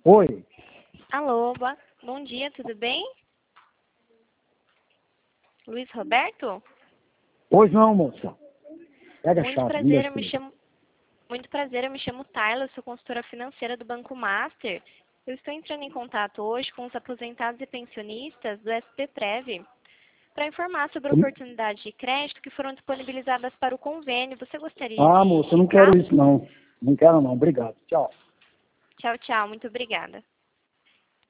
Oi. Alô, bom dia, tudo bem? Luiz Roberto? Pois não, moça. Pega a Muito chave. prazer, eu me chamo Tayla, sou consultora financeira do Banco Master. Eu estou entrando em contato hoje com os aposentados e pensionistas do SPPrev para informar sobre oportunidades de crédito que foram disponibilizadas para o convênio. Você gostaria de moça, eu não indicar? quero isso, não. Não quero, não. Obrigado. Tchau. Tchau, tchau. Muito obrigada.